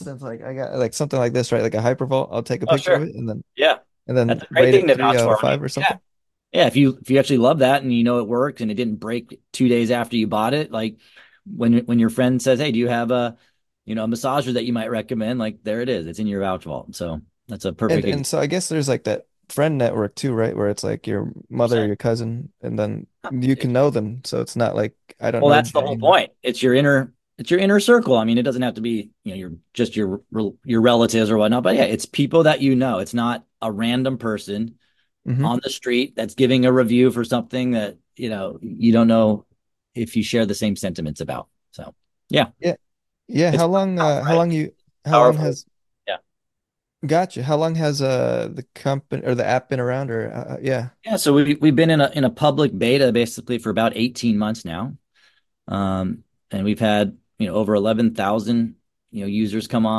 instance, like I got like something like this, right? Like a hypervolt, I'll take a Oh, picture of sure. it Yeah. and That's then a great rate thing it to three vouch out for. of I mean, five or yeah. something. Yeah, if you actually love that and you know it worked and it didn't break 2 days after you bought it, like when your friend says, "Hey, do you have a massager that you might recommend?" Like there it is. It's in your vouch vault. So that's a And perfect and so I guess there's like that friend network too, right? Where it's like your mother, 100%. your cousin, and then you can know them. So it's not like I don't Well, know that's the whole Jenny. point. It's your inner circle. I mean, it doesn't have to be, your relatives or whatnot, but yeah, it's people that you know. It's not a random person Hmm. on the street that's giving a review for something that, you don't know if you share the same sentiments about. So, yeah, Yeah. Yeah. it's How right? long you how long Powerful. has Yeah. gotcha. How long has the company or the app been around or yeah. Yeah, so we've been in a public beta basically for about 18 months now. And we've had, over 11,000, users come on